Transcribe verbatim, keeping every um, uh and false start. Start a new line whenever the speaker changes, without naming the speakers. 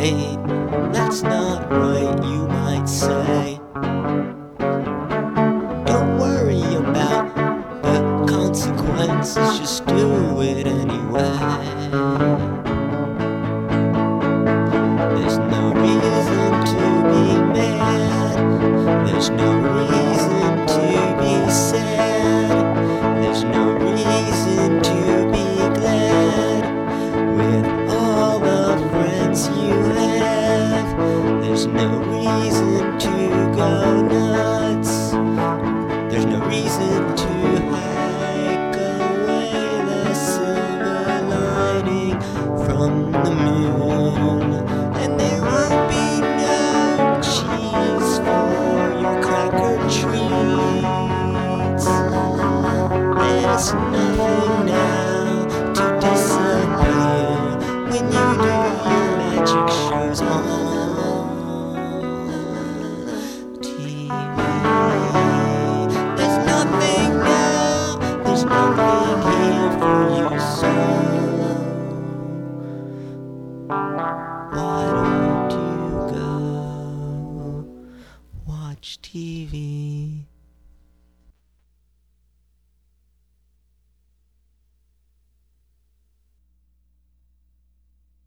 wait, that's not right, you might say. Don't worry about the consequences, just do it anyway. There's no reason to be mad, there's no reason to be sad, there's no reason to be glad with all the friends you have. There's no reason to go nuts, there's no reason to hike away the silver lining from the moon. And there will be no cheese for your cracker treats. There's nothing now to disappear when you do your magic shows on T V. There's nothing now, there's nothing here for you, so why don't you go watch T V?